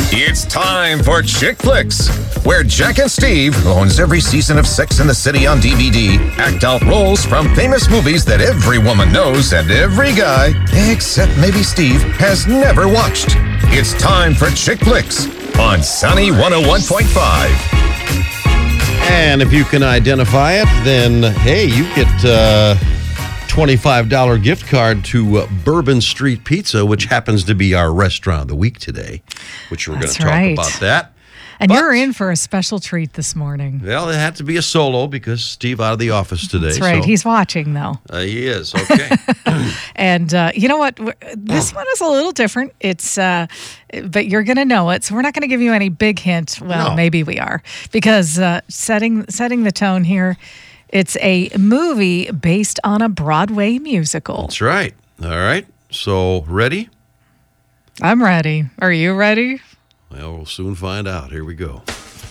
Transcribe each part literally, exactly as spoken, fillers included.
It's time for Chick Flicks, where Jack and Steve, who owns every season of Sex and the City on D V D, act out roles from famous movies that every woman knows and every guy, except maybe Steve, has never watched. It's time for Chick Flicks on Sunny one oh one point five. And if you can identify it, then, hey, you get uh, twenty-five dollars gift card to uh, Bourbon Street Pizza, which happens to be our restaurant of the week today, which we're going to talk right. about that. And But- you're in for a special treat this morning. Well, it had to be a solo because Steve out of the office today. That's right. So, He's watching, though. uh, he is, okay. And uh, you know what? We're- This one is a little different. It's, uh, but you're going to know it. So we're not going to give you any big hint. Well, No. maybe we are, because uh, setting setting the tone here. It's a movie based on a Broadway musical. That's right. All right. So, ready? I'm ready. Are you ready? Well, we'll soon find out. Here we go.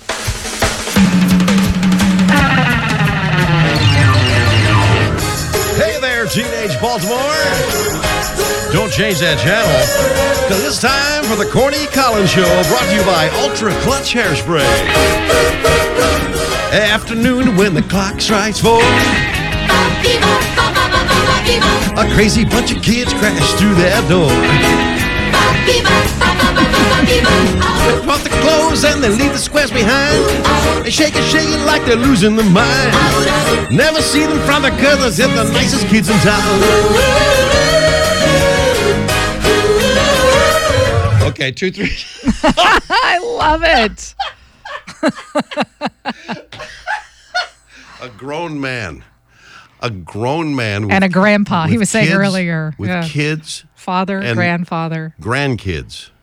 Hey there, teenage Baltimore. Don't change that channel, because it's time for the Corny Collins Show, brought to you by Ultra Clutch Hairspray. Afternoon when the clock strikes four, a crazy bunch of kids crash through that door. They put the clothes and they leave the squares behind. They shake and shake it like they're losing their mind. Never see them from their cousins, they're the nicest kids in town. Okay, two, three. I love it. A grown man. A grown man. With, And a grandpa. He with was saying kids- earlier. With Yeah. kids, Father, and- grandfather. grandkids.